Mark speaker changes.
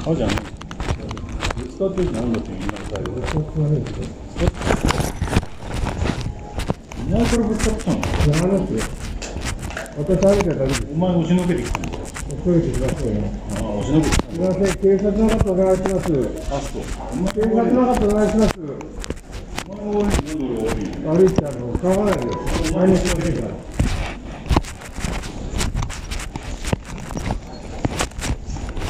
Speaker 1: あ、じゃん。使ってるって何だってみんな最後。
Speaker 2: スコップはね、
Speaker 1: お前これぶつかったの？
Speaker 2: やらなくて。私歩いてただけです。
Speaker 1: お前押しのけてきたんだよ。
Speaker 2: 急いでくださいよ。
Speaker 1: ああ、押しのけてきた。
Speaker 2: すみません、警察の方お願いします。
Speaker 1: ラスト。お前
Speaker 2: 警察の方お願いします。
Speaker 1: お前が悪いの？どれ悪いの？
Speaker 2: 歩いて買わないでよ。何もしませんから。